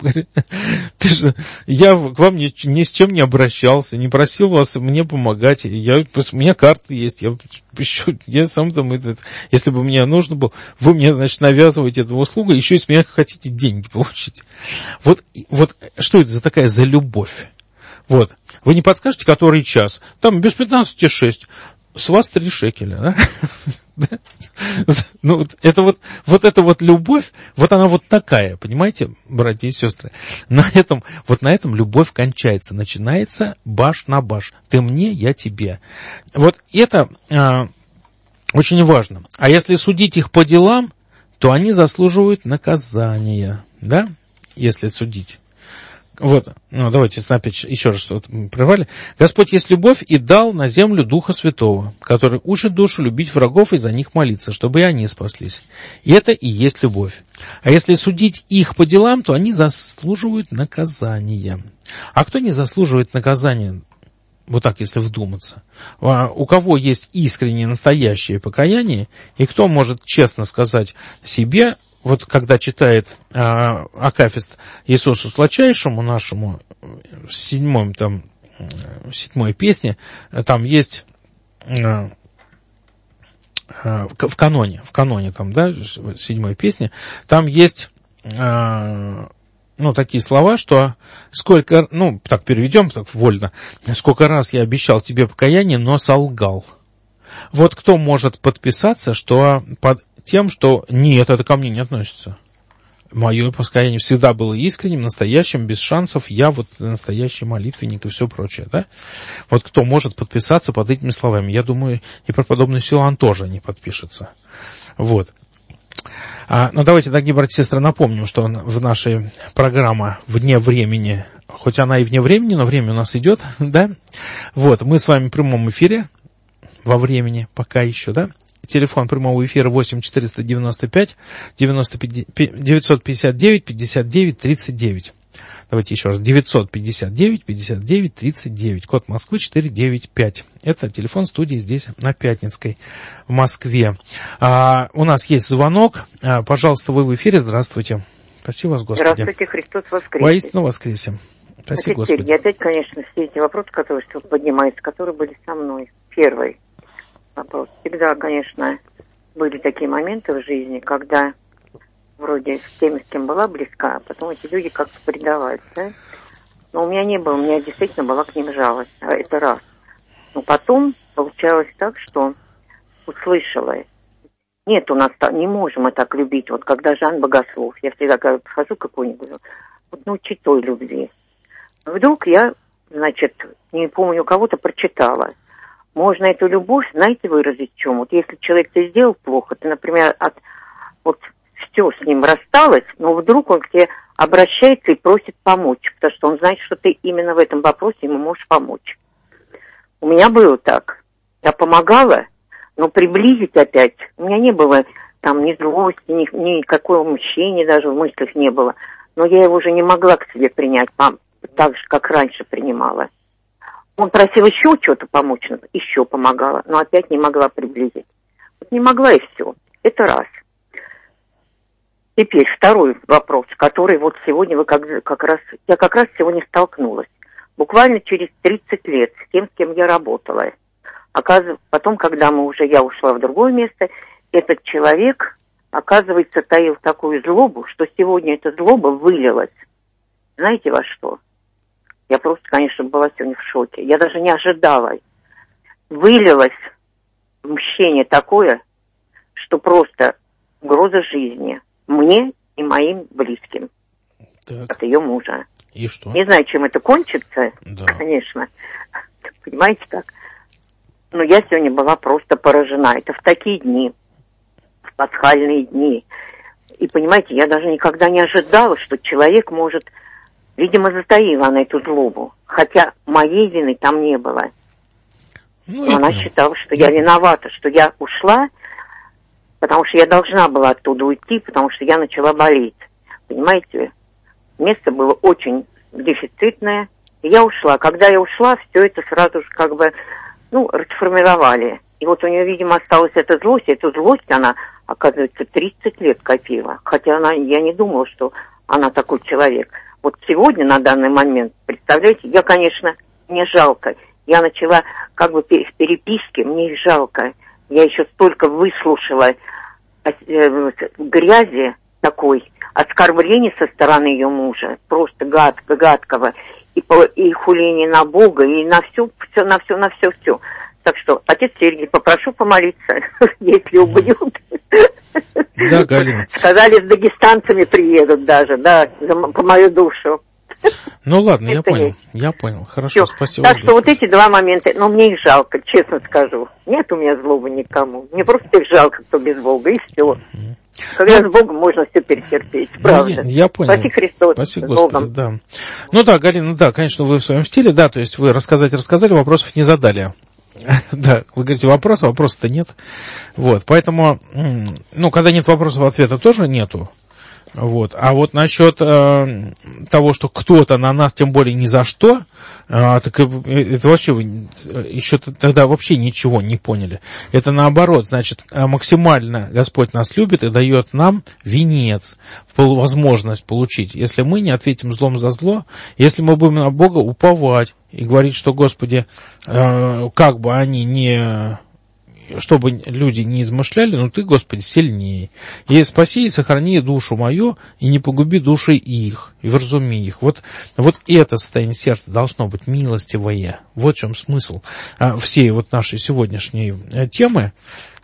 я к вам ни с чем не обращался, не просил вас мне помогать, у меня карты есть, я сам там, если бы мне нужно было, вы мне, значит, навязываете эту услугу, еще и с меня хотите деньги получить. Вот что это за любовь? Вы не подскажете, который час? Там без 15:06. С вас 3 шекеля, да? Это любовь, она такая, понимаете, братья и сестры? На этом любовь кончается, начинается баш на баш. Ты мне, я тебе. Это очень важно. А если судить их по делам, то они заслуживают наказания, да? Если судить. Давайте опять еще раз что-то прервали. Господь есть любовь и дал на землю Духа Святого, который учит душу любить врагов и за них молиться, чтобы и они спаслись. И это и есть любовь. А если судить их по делам, то они заслуживают наказания. А кто не заслуживает наказания? Если вдуматься. У кого есть искреннее, настоящее покаяние, и кто может честно сказать себе, когда читает акафист Иисусу Сладчайшему нашему, в 7-й песне, там есть в каноне там, да, 7-й песне, там есть такие слова, что сколько, так переведем так вольно, сколько раз я обещал тебе покаяние, но солгал. Кто может подписаться, что под тем, что нет, это ко мне не относится. мое покаяние всегда было искренним, настоящим, без шансов, я вот настоящий молитвенник и все прочее, да? Вот кто может подписаться под этими словами? Я думаю, и про подобную силу он тоже не подпишется. Вот. Но давайте, дорогие братья и сестры, напомним, что в нашей программе «Вне времени», хоть она и вне времени, но время у нас идет, да? Вот, мы с вами в прямом эфире, во времени пока еще, да? Телефон прямого эфира 8-495 959 59 39. Давайте еще раз. 959 59 39. Код Москвы 495. Это телефон студии здесь, на Пятницкой, в Москве. У нас есть звонок. Пожалуйста, вы в эфире. Здравствуйте. Спасибо вас, Господи. Здравствуйте, Христос воскресе. Воистину воскресе. Спасибо, Господи. Сергей, опять, конечно, все эти вопросы, которые поднимаются, которые были со мной. Первый вопрос. Всегда, конечно, были такие моменты в жизни, когда вроде с теми, с кем была близка, а потом эти люди как-то предавались, да? Но у меня не было, у меня действительно была к ним жалость, это раз. Но потом получалось так, что услышала, нет, у нас не можем мы так любить, вот когда Жан Богослов, я всегда говорю, подхожу к какой-нибудь, вот научи той любви. Вдруг я, значит, не помню, у кого-то прочитала, можно эту любовь, знаете, выразить в чем? Вот если человек тебе сделал плохо, ты, например, вот все с ним рассталось, но вдруг он к тебе обращается и просит помочь, потому что он знает, что ты именно в этом вопросе ему можешь помочь. У меня было так. Я помогала, но приблизить опять у меня не было там ни злости, ни какого мщения даже в мыслях не было. Но я его уже не могла к себе принять так же, как раньше принимала. Он просил еще что-то помочь, еще помогала, но опять не могла приблизить. Вот не могла и все. Это раз. Теперь второй вопрос, который вот сегодня я как раз сегодня столкнулась. Буквально через 30 лет с тем, с кем я работала. Оказывается, потом, когда я ушла в другое место, этот человек, оказывается, таил такую злобу, что сегодня эта злоба вылилась. Знаете во что? Я просто, конечно, была сегодня в шоке. Я даже не ожидала. Вылилось мщение такое, что просто угроза жизни мне и моим близким. Так. От ее мужа. И что? Не знаю, чем это кончится, да. Конечно. Понимаете как? Но я сегодня была просто поражена. Это в такие дни, в пасхальные дни. И, понимаете, я даже никогда не ожидала, что человек может... Видимо, затаила она эту злобу. Хотя моей вины там не было. Но она считала, что я виновата, что я ушла, потому что я должна была оттуда уйти, потому что я начала болеть. Понимаете? Место было очень дефицитное. И я ушла. Когда я ушла, все это сразу же как бы, расформировали. И вот у нее, видимо, осталась эта злость. Эту злость она, оказывается, 30 лет копила. Хотя я не думала, что она такой человек. Вот сегодня, на данный момент, представляете, я, конечно, мне жалко. Я начала как бы в переписке, мне их жалко. Я еще столько выслушала грязи такой, оскорблений со стороны ее мужа, просто гадкого, и хуление на Бога, и на все. Так что, отец Сергий, попрошу помолиться, если убьют. Да, Галина. Сказали, с дагестанцами приедут даже, да, по мою душу. Ну ладно, я понял. Хорошо, все. Спасибо. Так что вот эти два момента, мне их жалко, честно скажу. Нет у меня злобы никому. Мне просто их жалко, кто без Бога, и все. Когда с Богом можно все перетерпеть, правда. Я понял. Спаси Христос. Спаси Господи, да. Да, Галина, да, конечно, вы в своем стиле, да, то есть вы рассказали, вопросов не задали. Да, вы говорите, вопроса-то нет. Вот, поэтому, когда нет вопросов, ответа тоже нету. Вот. А вот насчет того, что кто-то на нас, тем более ни за что, так это вообще вы еще тогда вообще ничего не поняли. Это наоборот, значит, максимально Господь нас любит и дает нам венец, возможность получить. Если мы не ответим злом за зло, если мы будем на Бога уповать и говорить, что, Господи, как бы они не... чтобы люди не измышляли, но Ты, Господи, сильнее. И спаси и сохрани душу мою, и не погуби души их, и вразуми их. Вот это состояние сердца должно быть милостивое. Вот в чем смысл всей вот нашей сегодняшней темы.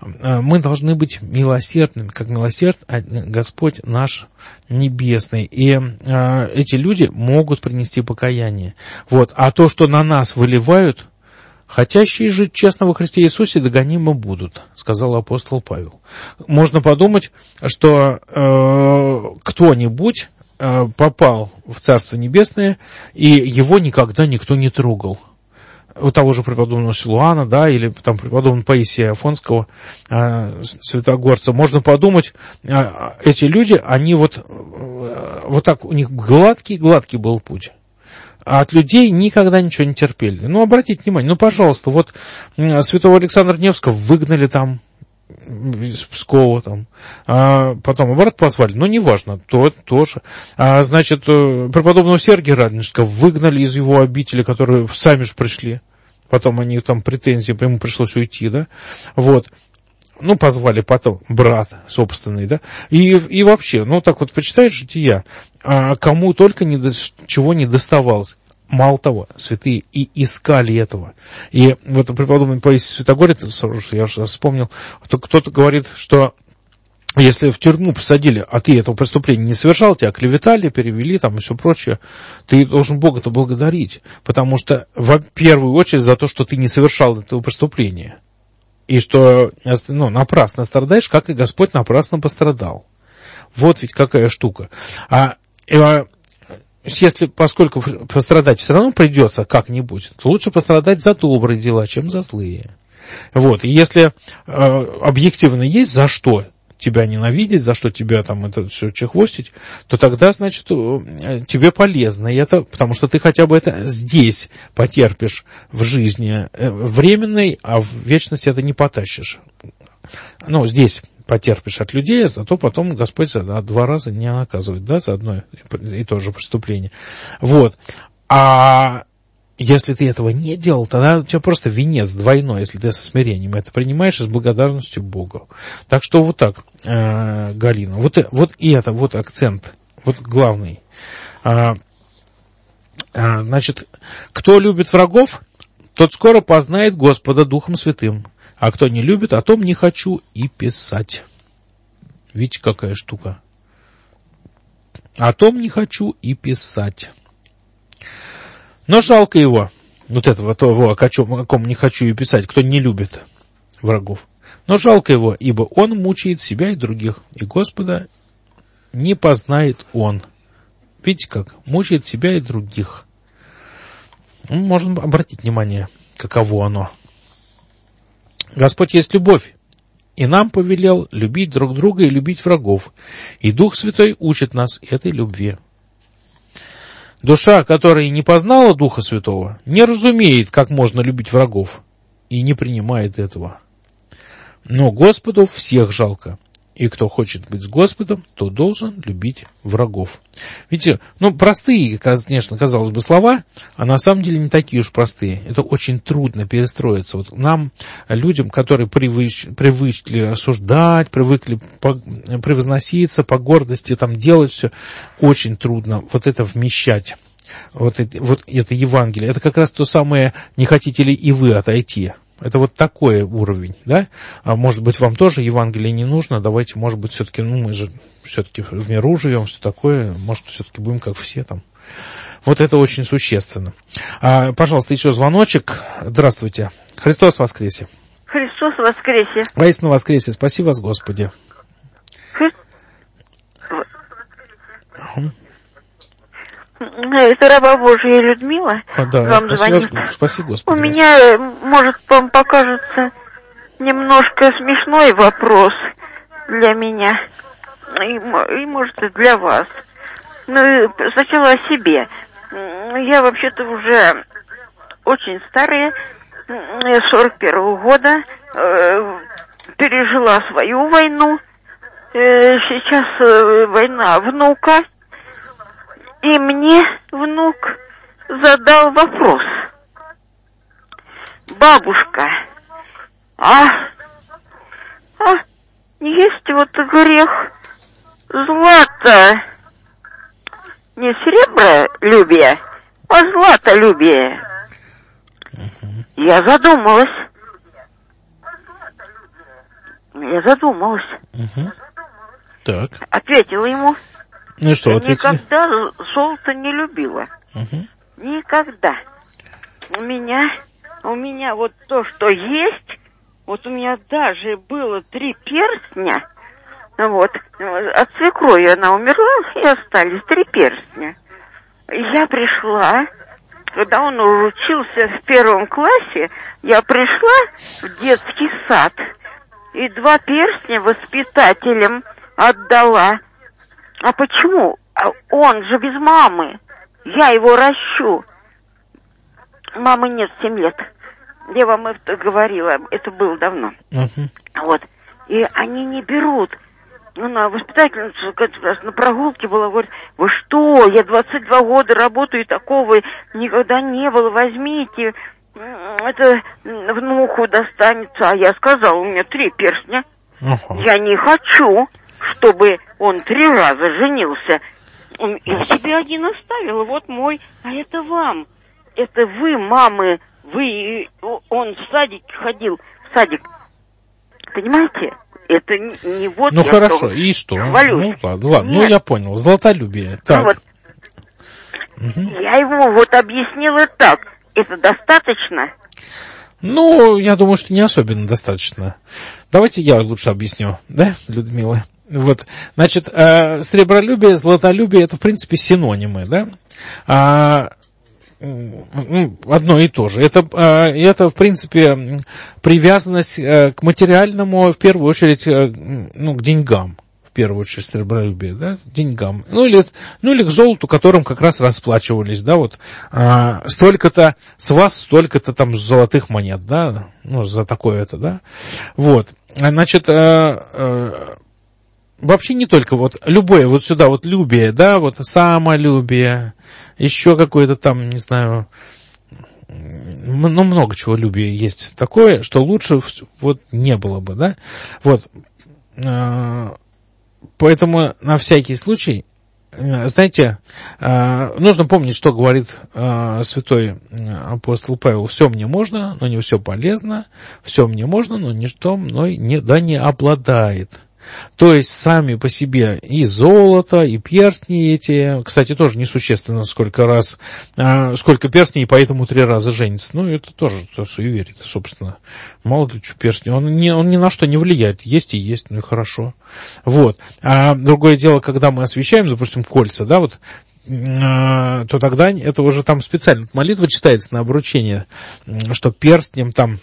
мы должны быть милосердными, как милосерд Господь наш Небесный. И эти люди могут принести покаяние. Вот. А то, что на нас выливают, хотящие жить честно во Христе Иисусе догонимы будут, сказал апостол Павел. Можно подумать, что кто-нибудь попал в Царство Небесное, и его никогда никто не трогал. У того же преподобного Силуана, да, или там преподобного Паисия Афонского, святогорца, можно подумать, эти люди, они вот так, у них гладкий был путь. А от людей никогда ничего не терпели. Ну, обратите внимание, пожалуйста, вот святого Александра Невского выгнали там, из Пскова там, потом обратно позвали, но неважно, то тоже. Значит, преподобного Сергия Радонежского выгнали из его обители, которые сами же пришли, потом они там претензии, ему пришлось уйти, да, вот. Ну, позвали потом брат собственный, да, и вообще, так вот, почитаешь жития, кому только чего не доставалось. Мало того, святые и искали этого. И вот преподобный Паисий Святогорец, я уже вспомнил, кто-то говорит, что если в тюрьму посадили, а ты этого преступления не совершал, тебя клеветали, перевели там и все прочее, ты должен Бога-то благодарить, потому что в первую очередь за то, что ты не совершал этого преступления. И что напрасно страдаешь, как и Господь напрасно пострадал. Вот ведь какая штука. Поскольку пострадать все равно придется как-нибудь, то лучше пострадать за добрые дела, чем за злые. Вот. И если объективно есть за что тебя ненавидеть, за что тебя там это все чехвостить, то тогда, значит, тебе полезно это, потому что ты хотя бы это здесь потерпишь в жизни временной, а в вечности это не потащишь. Здесь потерпишь от людей, зато потом Господь два раза не наказывает, да, за одно и то же преступление. Вот. А если ты этого не делал, тогда у тебя просто венец двойной, если ты со смирением это принимаешь и с благодарностью Богу. Так что вот так, Галина, вот и это, вот акцент, вот главный. Значит, кто любит врагов, тот скоро познает Господа Духом Святым. А кто не любит, о том не хочу и писать. Видите, какая штука. О том не хочу и писать. Но жалко его, вот этого того, о ком не хочу и писать, кто не любит врагов. Но жалко его, ибо он мучает себя и других, и Господа не познает он. Видите как? Мучает себя и других. Можно обратить внимание, каково оно. Господь есть любовь, и нам повелел любить друг друга и любить врагов, и Дух Святой учит нас этой любви. Душа, которая не познала Духа Святого, не разумеет, как можно любить врагов, и не принимает этого. Но Господу всех жалко, и кто хочет быть с Господом, то должен любить врагов. Видите, простые, конечно, казалось бы, слова, а на самом деле не такие уж простые. Это очень трудно перестроиться. Вот нам, людям, которые привыкли осуждать, привыкли превозноситься по гордости, там делать все, очень трудно вот это вмещать. Вот это Евангелие. Это как раз то самое «не хотите ли и вы отойти». Это вот такой уровень, да? А может быть, вам тоже Евангелие не нужно? Давайте, может быть, все-таки, мы же все-таки в миру живем, все такое. Может, все-таки будем как все там. Вот это очень существенно. Пожалуйста, еще звоночек. Здравствуйте. Христос воскресе. Христос воскресе. Воистину воскресе. Спаси вас, Господи. Это раба Божия Людмила. Да, вам звонит. Спаси, Господи. У меня, может, вам покажется немножко смешной вопрос для меня. И может, и для вас. Сначала о себе. Я вообще-то уже очень старая, 41-го года, пережила свою войну. Сейчас война внука. И мне внук задал вопрос. Бабушка, есть вот грех злато, не серебролюбие, а златолюбие. Я задумалась. Я задумалась. Угу. Так. Ответила ему. Ну и что, ответили? Никогда золото не любила. Угу. Никогда. У меня вот то, что есть, вот у меня даже было 3 перстня, вот, от свекрови она умерла, и остались 3 перстня. Я пришла, когда он уже учился в 1 классе, я пришла в детский сад, и 2 перстня воспитателям отдала. А почему? Он же без мамы. Я его ращу. Мамы нет 7 лет. Я вам это говорила, это было давно. Вот. И они не берут. Она воспитательница как раз на прогулке была, говорит, вы что, я 22 года работаю, и такого никогда не было, возьмите, это внуку достанется. А я сказала, у меня 3 перстня. Я не хочу, чтобы он 3 раза женился. Я себе 1 оставила, вот мой, а это вам. Это вы, мамы, он в садик ходил, в садик. Понимаете? Это не вот... Ну, хорошо, и что? Хвалюсь. Ну, ладно, ну, я понял, золотолюбие. Так. Ну, вот. Я ему вот объяснила так. Это достаточно? Ну, я думаю, что не особенно достаточно. Давайте я лучше объясню, да, Людмила? Вот, значит, сребролюбие, золотолюбие — это, в принципе, синонимы, да? Одно и то же. Это, в принципе, привязанность к материальному, в первую очередь, к деньгам. В первую очередь, сребролюбие, да, к деньгам. Ну, или к золоту, которым как раз расплачивались, да, вот, столько-то, с вас столько-то там золотых монет, да, ну, за такое-то, да. Вот, значит, вообще не только вот любое вот сюда вот любие, да, вот самолюбие, еще какое-то там, не знаю, ну, много чего любия есть такое, что лучше вот не было бы, да, вот, поэтому на всякий случай, знаете, нужно помнить, что говорит святой апостол Павел: все мне можно, но не все полезно, все мне можно, но ничто мной не обладает. То есть сами по себе и золото, и перстни эти, кстати, тоже несущественно, сколько перстней, и поэтому 3 раза женится. Ну, это тоже суеверие, собственно. Мало ли что перстни. Он ни на что не влияет. Есть и есть, ну и хорошо. Вот. А другое дело, когда мы освещаем, допустим, кольца, да, вот, то тогда это уже там специально молитва читается на обручение, что перстнем там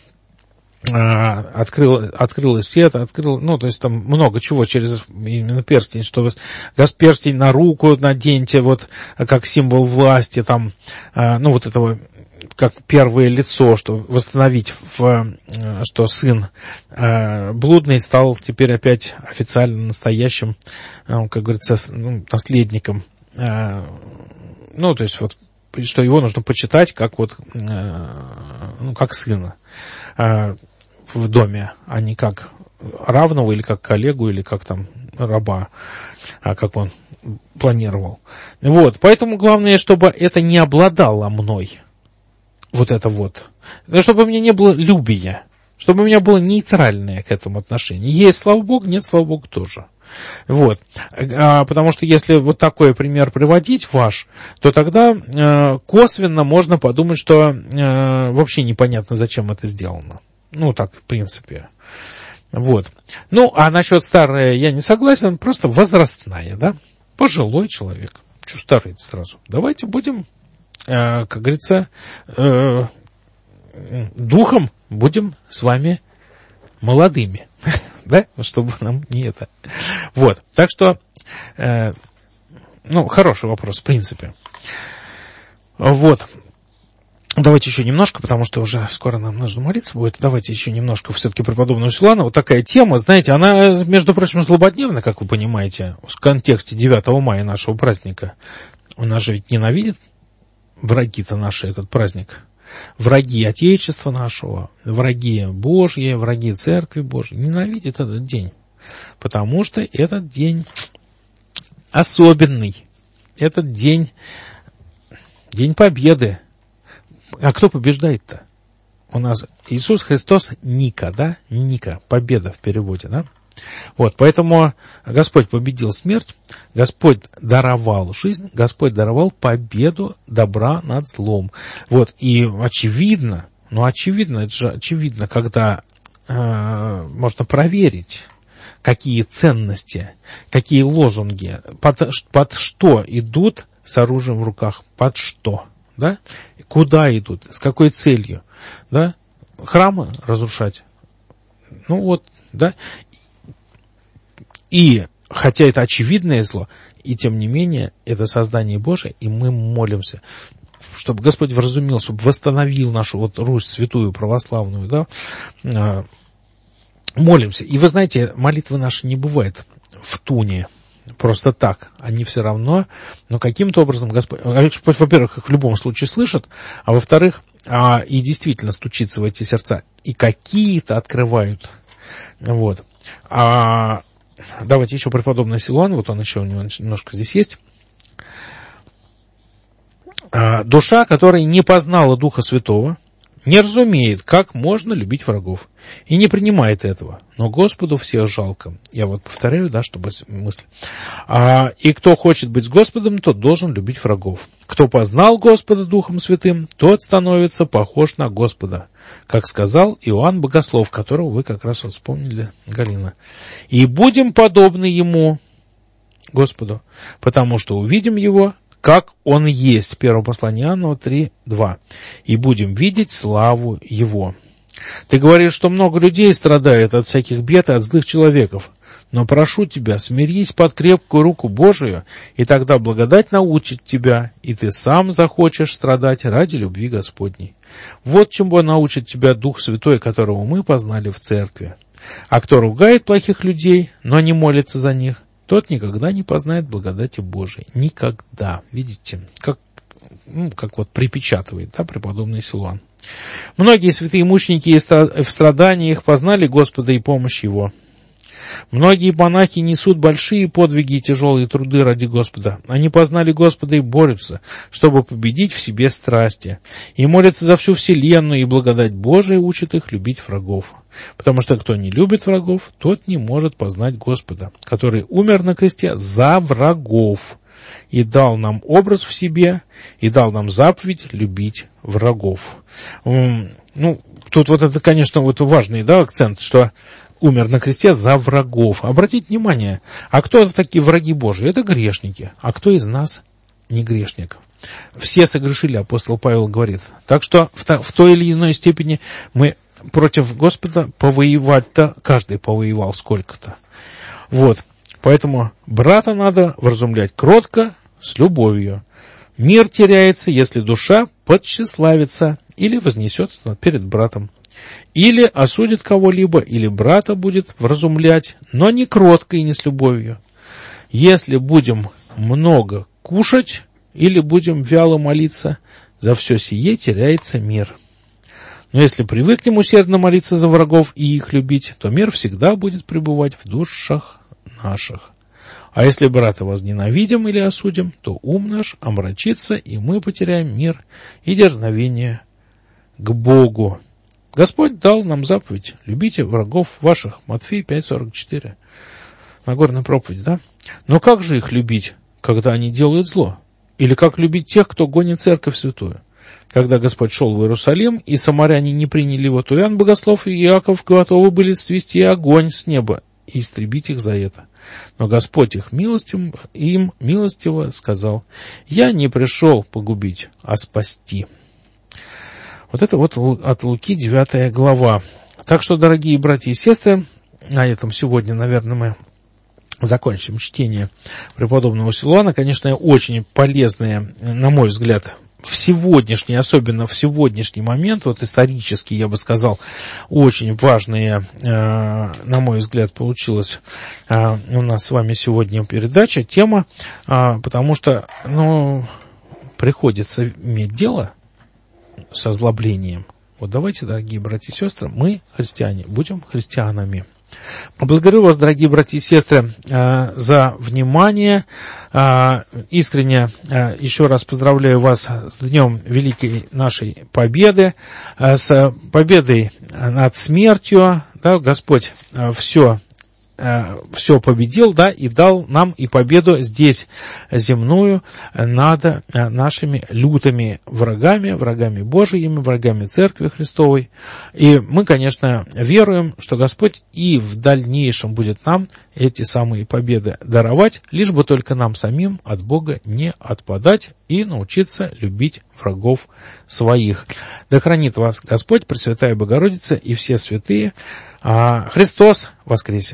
открылось это, ну, то есть там много чего через именно перстень, что перстень на руку наденьте, вот, как символ власти, там, ну, вот этого, как первое лицо, что восстановить, что сын блудный стал теперь опять официально настоящим, как говорится, наследником, ну, то есть вот, что его нужно почитать как вот, ну, как сына в доме, а не как равного или как коллегу, или как там раба, как он планировал. Вот, поэтому главное, чтобы это не обладало мной. Вот это вот. Чтобы у меня не было любия, чтобы у меня было нейтральное к этому отношение. Есть, слава Богу, нет, слава Богу, тоже. Вот. Потому что если вот такой пример приводить ваш, то тогда косвенно можно подумать, что вообще непонятно, зачем это сделано. Ну, так, в принципе. Вот. Ну, а насчет старое я не согласен, просто возрастная, да? Пожилой человек. Чего старый сразу? Давайте будем, как говорится, духом будем с вами молодыми. Да? Чтобы нам не это. Вот. Так что, ну, хороший вопрос, в принципе. Вот. Давайте еще немножко, потому что уже скоро нам нужно молиться будет. Давайте еще немножко все-таки преподобного Силуана. Вот такая тема, знаете, она, между прочим, злободневна, как вы понимаете, в контексте 9 мая нашего праздника. У нас же ведь ненавидят враги-то наши этот праздник. Враги Отечества нашего, враги Божьи, враги Церкви Божьей ненавидят этот день. Потому что этот день особенный. Этот день Победы. А кто побеждает-то? у нас Иисус Христос Ника, да? Ника, победа в переводе, да? Вот, поэтому Господь победил смерть, Господь даровал жизнь, Господь даровал победу добра над злом. Вот, и очевидно, это же очевидно, когда можно проверить, какие ценности, какие лозунги, под что идут с оружием в руках, под что, да? Куда идут, с какой целью, да? Храмы разрушать, ну вот, да? И, хотя это очевидное зло, и тем не менее, это создание Божие, и мы молимся, чтобы Господь вразумил, чтобы восстановил нашу вот Русь святую, православную, да, молимся. И вы знаете, молитвы наши не бывают в туне, просто так, они все равно, но каким-то образом Господь, во-первых, их в любом случае слышит, а во-вторых, и действительно стучится в эти сердца, и какие-то открывают, вот. Давайте еще преподобный Силуан, вот он еще у него немножко здесь есть. Душа, которая не познала Духа Святого, не разумеет, как можно любить врагов, и не принимает этого. Но Господу всех жалко. Я вот повторяю, да, чтобы мысль. И кто хочет быть с Господом, тот должен любить врагов. Кто познал Господа Духом Святым, тот становится похож на Господа, как сказал Иоанн Богослов, которого вы как раз вот вспомнили, Галина. И будем подобны Ему, Господу, потому что увидим Его, как Он есть. Первое послание Иоанна 3:2. И будем видеть славу Его. Ты говоришь, что много людей страдает от всяких бед и от злых человеков. Но прошу тебя, смирись под крепкую руку Божию, и тогда благодать научит тебя, и ты сам захочешь страдать ради любви Господней. Вот чему научит тебя Дух Святой, которого мы познали в церкви. А кто ругает плохих людей, но не молится за них, тот никогда не познает благодати Божией. Никогда. Видите, как вот припечатывает, да, преподобный Силуан. Многие святые мученики в страданиях познали Господа и помощь Его. Многие монахи несут большие подвиги и тяжелые труды ради Господа. Они познали Господа и борются, чтобы победить в себе страсти. И молятся за всю вселенную, и благодать Божия учит их любить врагов. Потому что кто не любит врагов, тот не может познать Господа, который умер на кресте за врагов и дал нам образ в себе, и дал нам заповедь любить врагов. Тут вот это, конечно, вот важный, да, акцент, что умер на кресте за врагов. Обратите внимание, а кто такие враги Божии? Это грешники. А кто из нас не грешник? Все согрешили, апостол Павел говорит. Так что в той или иной степени мы против Господа повоевать-то, каждый повоевал сколько-то. Вот. Поэтому брата надо вразумлять кротко, с любовью. Мир теряется, если душа подтщеславится или вознесется перед братом. Или осудит кого-либо, или брата будет вразумлять, но не кротко и не с любовью. Если будем много кушать, или будем вяло молиться, за все сие теряется мир. Но если привыкнем усердно молиться за врагов и их любить, то мир всегда будет пребывать в душах наших. А если брата возненавидим или осудим, то ум наш омрачится, и мы потеряем мир и дерзновение к Богу. Господь дал нам заповедь: любите врагов ваших. Матфея 5:44. Нагорная проповедь, да? Но как же их любить, когда они делают зло? Или как любить тех, кто гонит церковь святую? Когда Господь шел в Иерусалим, и самаряне не приняли его, то Иоанн Богослов и Иаков готовы были свести огонь с неба и истребить их за это. Но Господь им милостиво сказал: «Я не пришел погубить, а спасти». Вот это вот от Луки 9 глава. Так что, дорогие братья и сестры, на этом сегодня, наверное, мы закончим чтение преподобного Силуана. Конечно, очень полезное, на мой взгляд, особенно в сегодняшний момент, вот исторически, я бы сказал, очень важная, на мой взгляд, получилась у нас с вами сегодня передача, тема, потому что, приходится иметь дело с озлоблением. Вот давайте, дорогие братья и сестры, мы, христиане, будем христианами. Благодарю вас, дорогие братья и сестры, за внимание. Искренне еще раз поздравляю вас с Днем Великой нашей Победы, с победой над смертью. Да, Господь все победил, да, и дал нам и победу здесь земную над нашими лютыми врагами Божиими, врагами Церкви Христовой. И мы, конечно, веруем, что Господь и в дальнейшем будет нам эти самые победы даровать, лишь бы только нам самим от Бога не отпадать и научиться любить врагов своих. Да хранит вас Господь, Пресвятая Богородица и все святые. Христос воскресе!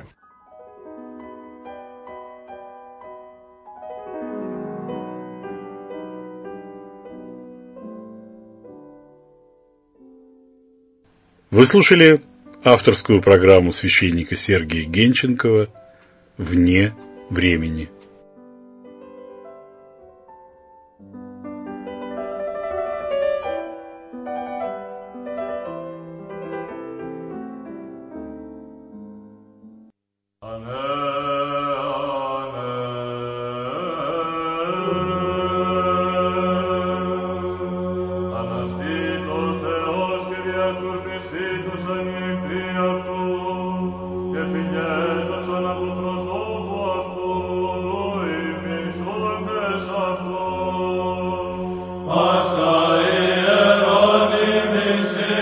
Вы слушали авторскую программу священника Сергия Генченкова «Вне времени».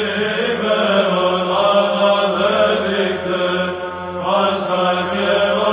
Quiero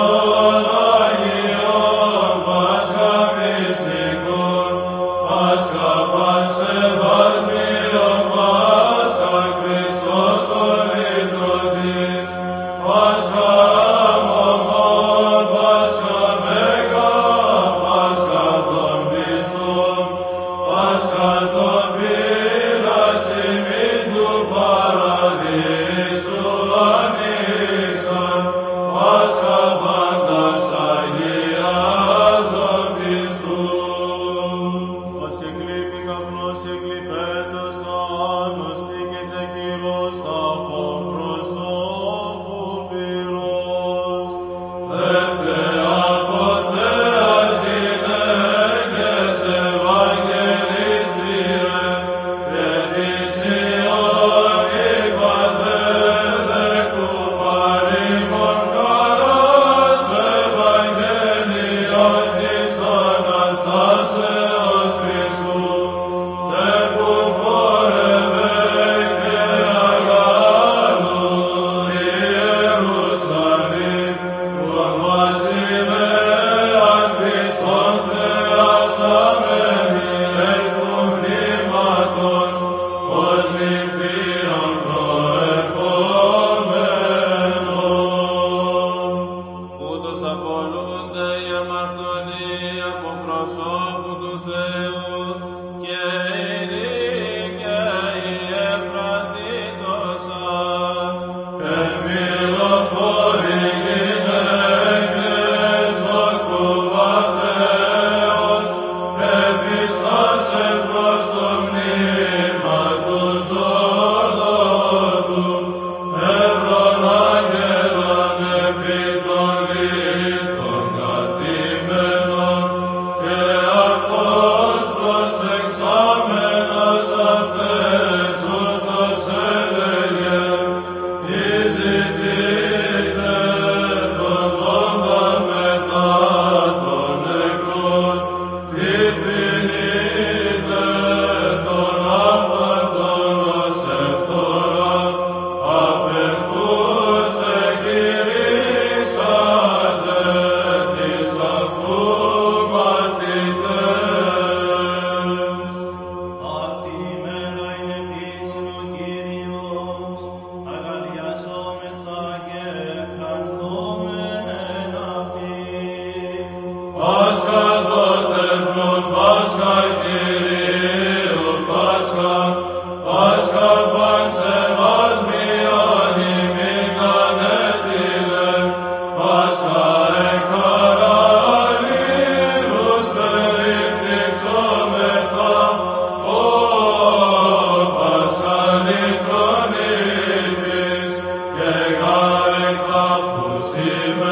Amen.